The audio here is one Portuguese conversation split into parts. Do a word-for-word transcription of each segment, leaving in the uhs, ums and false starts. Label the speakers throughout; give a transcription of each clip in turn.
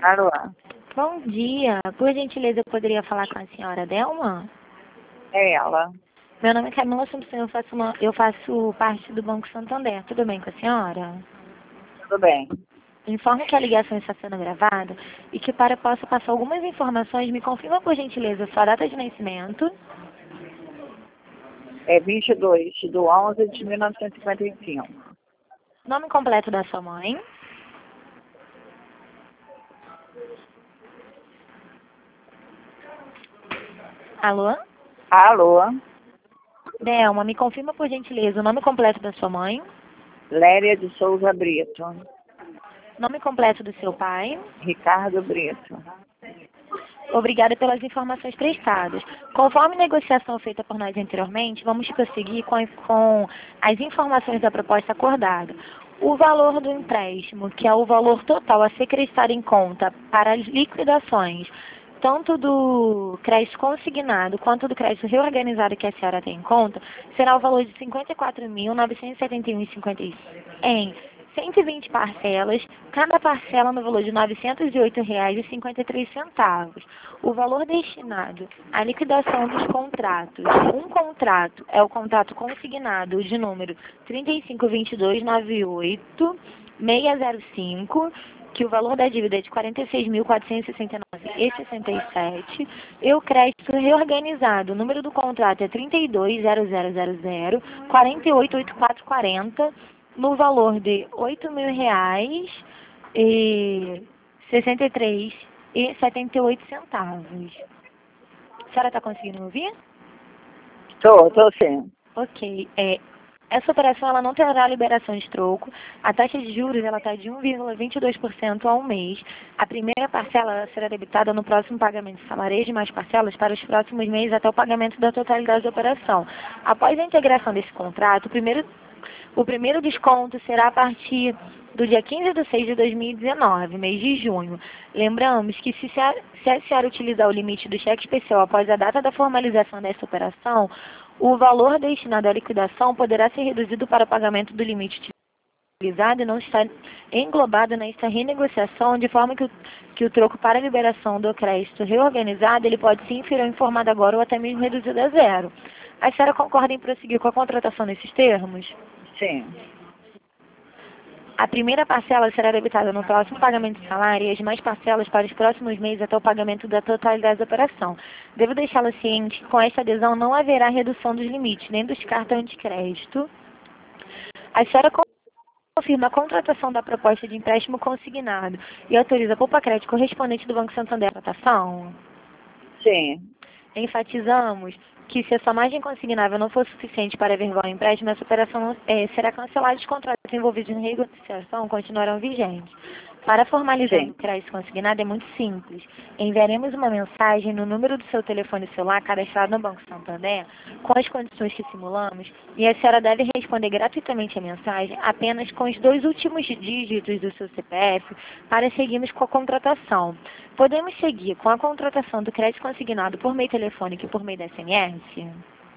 Speaker 1: Alô,
Speaker 2: Bom dia. Por gentileza, eu poderia falar com a senhora Delma?
Speaker 1: é ela.
Speaker 2: Meu nome é Camila Assumpção, eu faço, uma, eu faço parte do Banco Santander. Tudo bem com a senhora?
Speaker 1: Tudo bem.
Speaker 2: Informo que a ligação está sendo gravada e que para posso passar algumas informações, me confirma por gentileza sua data de nascimento,
Speaker 1: É vinte e dois de onze de mil novecentos e cinquenta e cinco.
Speaker 2: nome completo da sua mãe, alô?
Speaker 1: Alô,
Speaker 2: Delma, me confirma por gentileza o nome completo da sua mãe,
Speaker 1: Léria de Souza Brito.
Speaker 2: nome completo do seu pai.
Speaker 1: Ricardo Brito.
Speaker 2: Obrigada pelas informações prestadas. Conforme negociação feita por nós anteriormente, vamos prosseguir com, com as informações da proposta acordada. O valor do empréstimo, que é o valor total a ser creditado em conta para as liquidações, tanto do crédito consignado quanto do crédito reorganizado que a senhora tem em conta, será o valor de cinquenta e quatro mil, novecentos e setenta e um reais e cinquenta e cinco centavos em cento e vinte parcelas, cada parcela no valor de novecentos e oito reais e cinquenta e três centavos. O valor destinado à liquidação dos contratos. Um contrato é o contrato consignado de número trinta e cinco vinte e dois noventa e oito seiscentos e cinco, que o valor da dívida é de quarenta e seis mil, quatrocentos e sessenta e nove reais e sessenta e sete centavos, e o crédito reorganizado, o número do contrato é trinta e dois zero zero zero zero, quarenta e oito oitenta e quatro quarenta, no valor de oito mil reais e sessenta e três e setenta e oito centavos. A senhora está conseguindo me ouvir?
Speaker 1: Tô, tô sim.
Speaker 2: Ok. É, essa operação ela não terá liberação de troco. A taxa de juros ela está de um vírgula vinte e dois por cento ao mês. A primeira parcela ela será debitada no próximo pagamento de salário e demais parcelas para os próximos meses até o pagamento da totalidade da operação. Após a integração desse contrato, o primeiro, o primeiro desconto será a partir do dia quinze de seis de dois mil e dezenove, mês de junho. Lembramos que se a, se a senhora utilizar o limite do cheque especial após a data da formalização dessa operação, o valor destinado à liquidação poderá ser reduzido para o pagamento do limite utilizado e não está englobado nesta renegociação, de forma que o, que o troco para a liberação do crédito reorganizado ele pode ser inferior informado agora ou até mesmo reduzido a zero. A senhora concorda em prosseguir com a contratação nesses termos?
Speaker 1: Sim.
Speaker 2: A primeira parcela será debitada no próximo pagamento de salário e as demais parcelas para os próximos meses até o pagamento da totalidade da operação. Devo deixá-la ciente que com esta adesão não haverá redução dos limites, nem dos cartões de crédito. A senhora confirma a contratação da proposta de empréstimo consignado e autoriza a poupa crédito correspondente do Banco Santander à contratação?
Speaker 1: Sim.
Speaker 2: Enfatizamos que se a sua margem consignável não for suficiente para averiguar o empréstimo, essa operação é, será cancelada e os contratos envolvidos em renegociação continuarão vigentes. Para formalizar
Speaker 1: Sim.
Speaker 2: o crédito consignado é muito simples. Enviaremos uma mensagem no número do seu telefone celular cadastrado no Banco Santander com as condições que simulamos e a senhora deve responder gratuitamente a mensagem apenas com os dois últimos dígitos do seu C P F para seguirmos com a contratação. Podemos seguir com a contratação do crédito consignado por meio telefônico e por meio da S M S?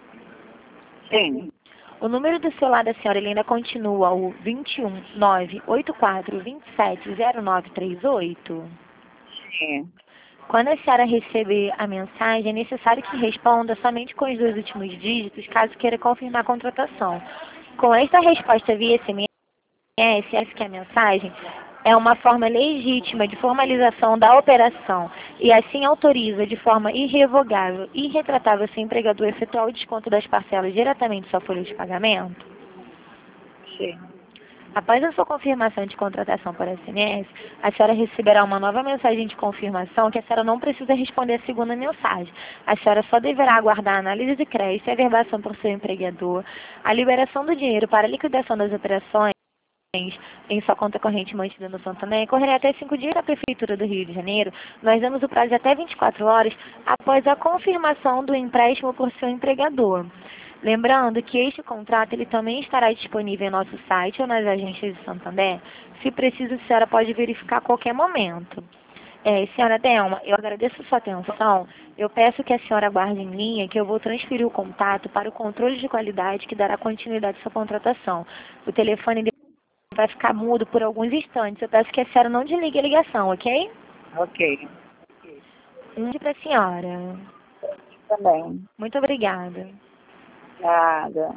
Speaker 1: Sim.
Speaker 2: O número do celular da senhora ele ainda continua o vinte e um, nove oito quatro, vinte e sete, zero nove três oito?
Speaker 1: Sim.
Speaker 2: Quando a senhora receber a mensagem, é necessário que responda somente com os dois últimos dígitos, caso queira confirmar a contratação. Com esta resposta via S M S, essa que é a mensagem, é uma forma legítima de formalização da operação e assim autoriza de forma irrevogável e irretratável seu empregador efetuar o desconto das parcelas diretamente em sua folha de pagamento?
Speaker 1: Sim.
Speaker 2: Após a sua confirmação de contratação por S M S, a senhora receberá uma nova mensagem de confirmação que a senhora não precisa responder a segunda mensagem. A senhora só deverá aguardar a análise de crédito e a averbação por seu empregador, a liberação do dinheiro para a liquidação das operações em sua conta corrente mantida no Santander, correrá até cinco dias da Prefeitura do Rio de Janeiro. Nós damos o prazo de até vinte e quatro horas após a confirmação do empréstimo por seu empregador. Lembrando que este contrato ele também estará disponível em nosso site ou nas agências de Santander. Se preciso, a senhora pode verificar a qualquer momento. É, senhora Delma, eu agradeço a sua atenção. Eu peço que a senhora aguarde em linha que eu vou transferir o contato para o controle de qualidade que dará continuidade à sua contratação. O telefone vai ficar mudo por alguns instantes. Eu peço que a senhora não desligue a ligação, ok?
Speaker 1: Ok.
Speaker 2: Um para a senhora.
Speaker 1: Também.
Speaker 2: Muito obrigada.
Speaker 1: Nada.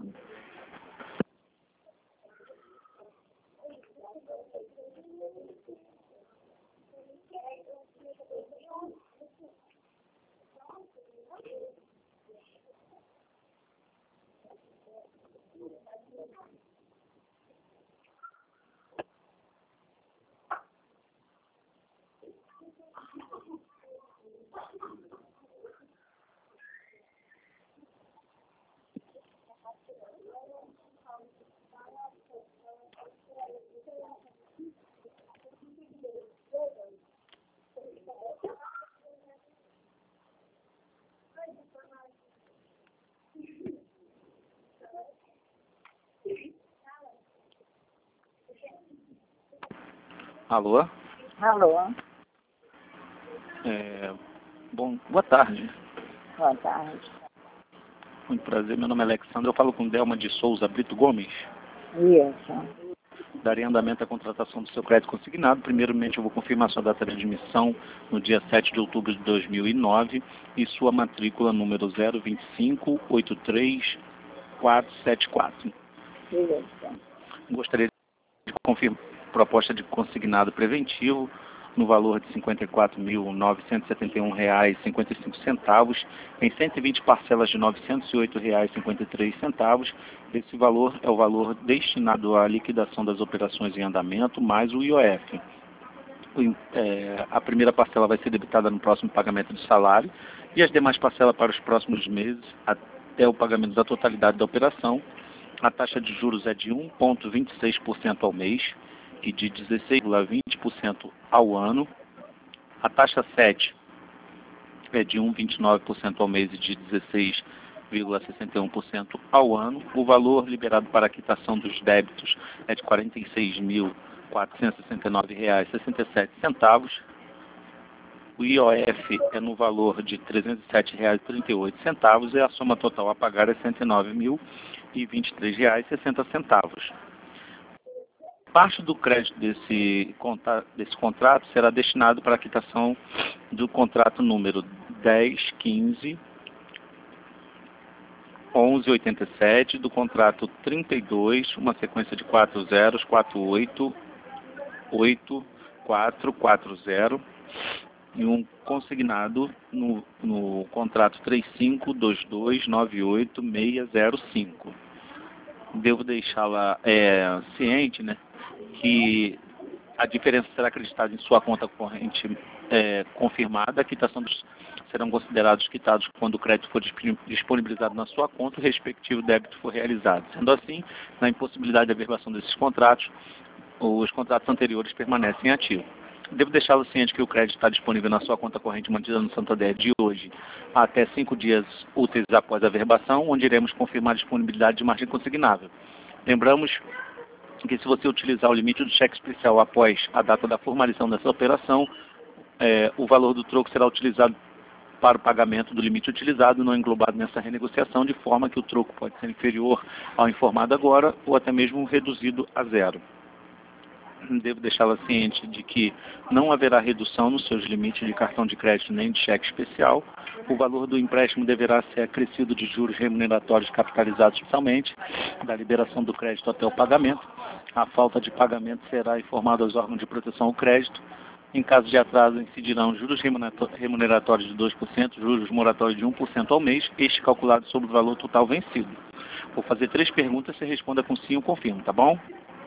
Speaker 3: Alô?
Speaker 1: Alô.
Speaker 3: É, bom, boa tarde.
Speaker 1: Boa tarde.
Speaker 3: Muito prazer, meu nome é Alexandre, eu falo com Delma de Souza Brito Gomes.
Speaker 1: Isso.
Speaker 3: Darei andamento à contratação do seu crédito consignado. Primeiramente, eu vou confirmar sua data de admissão no dia sete de outubro de dois mil e nove e sua matrícula número zero vinte e cinco oito três quatro sete quatro.
Speaker 1: Isso.
Speaker 3: Gostaria de confirmar a proposta de consignado preventivo no valor de cinquenta e quatro mil novecentos e setenta e um reais e cinquenta e cinco centavos, em cento e vinte parcelas de novecentos e oito reais e cinquenta e três centavos. Esse valor é o valor destinado à liquidação das operações em andamento, mais o I O F. O, é, a primeira parcela vai ser debitada no próximo pagamento de salário e as demais parcelas para os próximos meses, até o pagamento da totalidade da operação. A taxa de juros é de um vírgula vinte e seis por cento ao mês e de dezesseis vírgula vinte por cento ao ano. A taxa sete é de um vírgula vinte e nove por cento ao mês e de dezesseis vírgula sessenta e um por cento ao ano. O valor liberado para a quitação dos débitos é de quarenta e seis mil quatrocentos e sessenta e nove reais e sessenta e sete centavos. O I O F é no valor de trezentos e sete reais e trinta e oito centavos e a soma total a pagar é cento e nove mil e vinte e três reais e sessenta centavos. Parte do crédito desse, desse contrato será destinado para a quitação do contrato número dez quinze onze oitenta e sete, do contrato trinta e dois, uma sequência de quatro zeros, quatro oito oito quatro quatro zero, e um consignado no, no contrato trinta e cinco vinte e dois noventa e oito seiscentos e cinco. Devo deixá-la é, ciente, né, que a diferença será acreditada em sua conta corrente é, confirmada. A quitação dos, serão considerados quitados quando o crédito for disponibilizado na sua conta e o respectivo débito for realizado. Sendo assim, na impossibilidade de averbação desses contratos, os contratos anteriores permanecem ativos. Devo deixá-lo ciente que o crédito está disponível na sua conta corrente mantida no Santander de hoje até cinco dias úteis após a averbação, onde iremos confirmar a disponibilidade de margem consignável. Lembramos que se você utilizar o limite do cheque especial após a data da formalização dessa operação, é, o valor do troco será utilizado para o pagamento do limite utilizado, não englobado nessa renegociação, de forma que o troco pode ser inferior ao informado agora ou até mesmo reduzido a zero. Devo deixá-la ciente de que não haverá redução nos seus limites de cartão de crédito nem de cheque especial. O valor do empréstimo deverá ser acrescido de juros remuneratórios capitalizados totalmente, da liberação do crédito até o pagamento. A falta de pagamento será informada aos órgãos de proteção ao crédito. Em caso de atraso, incidirão juros remuneratórios de dois por cento, juros moratórios de um por cento ao mês, este calculado sobre o valor total vencido. Vou fazer três perguntas, você responda com sim ou confirmo, tá bom?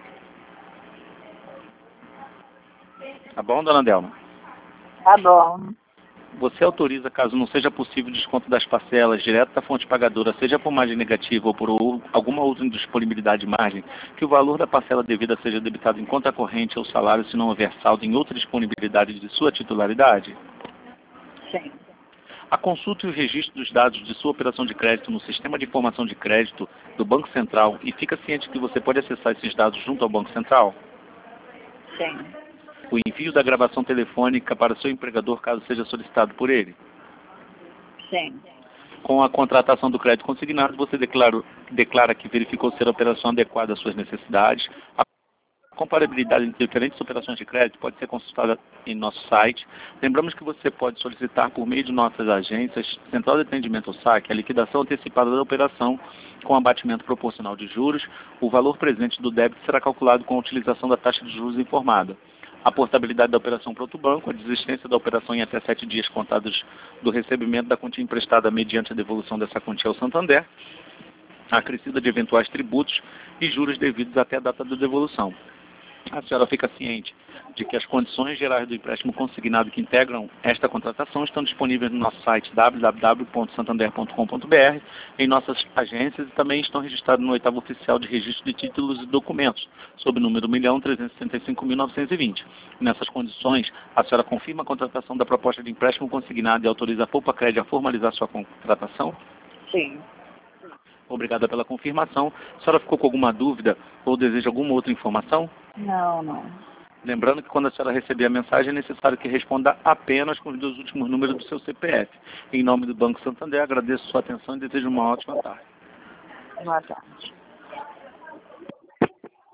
Speaker 3: Tá bom, dona Delma?
Speaker 1: Tá bom.
Speaker 3: Você autoriza, caso não seja possível o desconto das parcelas direto da fonte pagadora, seja por margem negativa ou por alguma outra indisponibilidade de margem, que o valor da parcela devida seja debitado em conta corrente ou salário se não houver saldo em outra disponibilidade de sua titularidade?
Speaker 1: Sim.
Speaker 3: A consulta e o registro dos dados de sua operação de crédito no Sistema de Informação de Crédito do Banco Central e fica ciente que você pode acessar esses dados junto ao Banco Central?
Speaker 1: Sim.
Speaker 3: O envio da gravação telefônica para seu empregador, caso seja solicitado por ele?
Speaker 1: Sim.
Speaker 3: Com a contratação do crédito consignado, você declara, declara que verificou ser a operação adequada às suas necessidades, Comparabilidade entre diferentes operações de crédito pode ser consultada em nosso site. Lembramos que você pode solicitar por meio de nossas agências, Central de Atendimento ao Saque, a liquidação antecipada da operação com abatimento proporcional de juros. O valor presente do débito será calculado com a utilização da taxa de juros informada. A portabilidade da operação para outro banco, a desistência da operação em até sete dias contados do recebimento da quantia emprestada mediante a devolução dessa quantia ao Santander, a acrescida de eventuais tributos e juros devidos até a data da devolução. A senhora fica ciente de que as condições gerais do empréstimo consignado que integram esta contratação estão disponíveis no nosso site w w w ponto santander ponto com ponto b r, em nossas agências, e também estão registrados no oitavo oficial de registro de títulos e documentos, sob o número um milhão trezentos e sessenta e cinco mil novecentos e vinte. Nessas condições, a senhora confirma a contratação da proposta de empréstimo consignado e autoriza a Poupa Cred a formalizar sua contratação?
Speaker 1: Sim.
Speaker 3: Obrigada pela confirmação. A senhora ficou com alguma dúvida ou deseja alguma outra informação?
Speaker 1: Não, não.
Speaker 3: Lembrando que quando a senhora receber a mensagem é necessário que responda apenas com os dois últimos números do seu C P F. Em nome do Banco Santander, agradeço sua atenção e desejo uma ótima tarde.
Speaker 1: Boa tarde.